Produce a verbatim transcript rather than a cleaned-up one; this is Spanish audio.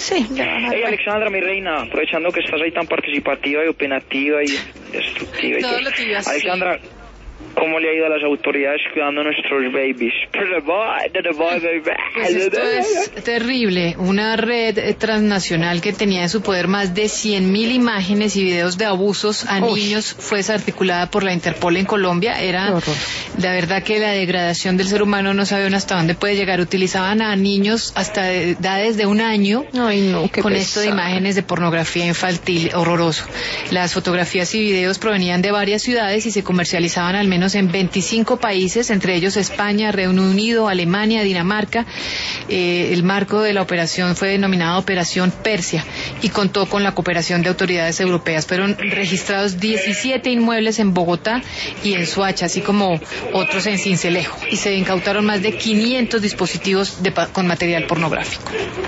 Sí, ya van a Hey ver. Alexandra, mi reina, aprovechando que estás ahí tan participativa y opinativa y destructiva y Todo todo. lo que yo así. Alexandra, ¿cómo le ha ido a las autoridades cuidando a nuestros babies? Pues esto es terrible. Una red eh, transnacional que tenía en su poder más de cien mil imágenes y videos de abusos a Uy. niños fue desarticulada por la Interpol en Colombia. Qué Era horror. la verdad que la degradación del ser humano no sabe uno hasta dónde puede llegar. Utilizaban a niños hasta de edades de un año. Ay, no, qué Con esto de pesar. imágenes de pornografía infantil, horroroso. Las fotografías y videos provenían de varias ciudades y se comercializaban al menos en veinticinco países, entre ellos España, Reino Unido, Alemania, Dinamarca. Eh, el marco de la operación fue denominada Operación Persia y contó con la cooperación de autoridades europeas. Fueron registrados diecisiete inmuebles en Bogotá y en Soacha, así como otros en Sincelejo, y se incautaron más de quinientos dispositivos de pa- con material pornográfico.